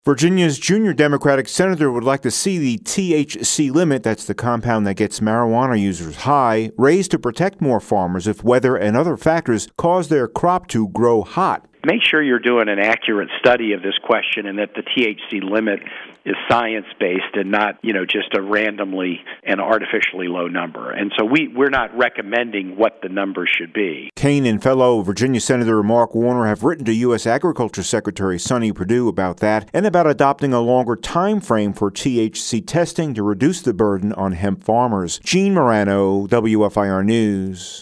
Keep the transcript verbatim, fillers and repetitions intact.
Virginia's junior Democratic senator would like to see the T H C limit, that's the compound that gets marijuana users high, raised to protect more farmers if weather and other factors cause their crop to grow hot. Make sure you're doing an accurate study of this question and that the T H C limit is science-based and not, you know, just a randomly and artificially low number. And so we, we're not recommending what the number should be. Kane and fellow Virginia Senator Mark Warner have written to U S Agriculture Secretary Sonny Perdue about that and about adopting a longer time frame for T H C testing to reduce the burden on hemp farmers. Gene Marrano, W F I R News.